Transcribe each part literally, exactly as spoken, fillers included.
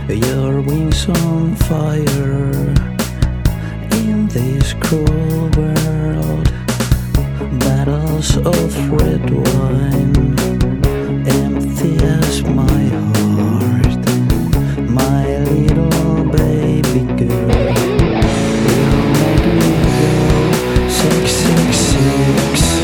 Your wings on fire in this cruel world. Battles of red wine, empty as my heart. My little baby girl, you make me go six six six.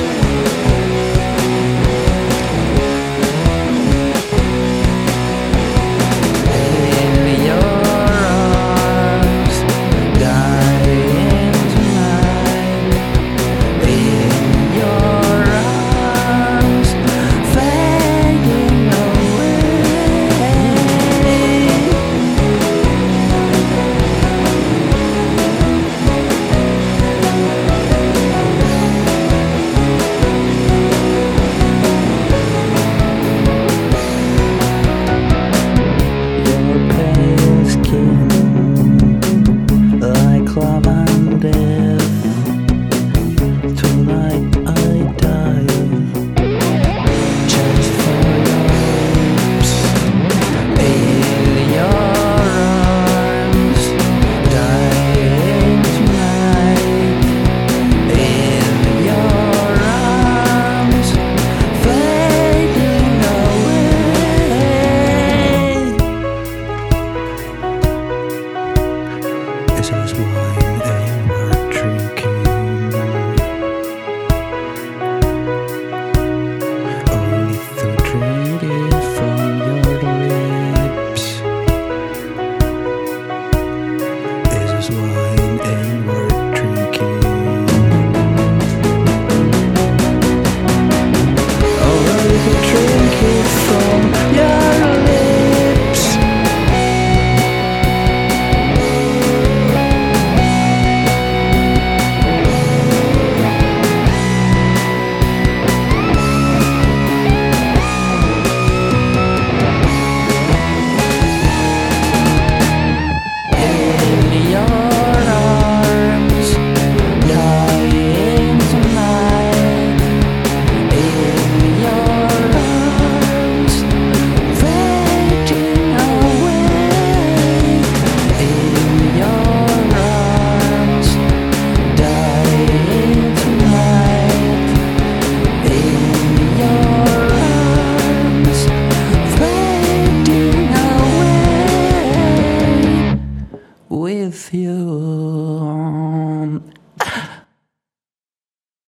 This is wine and we're drinking. Only to drink it from your lips. This is wine and we're drinking. Only to drink it from your lips. With you.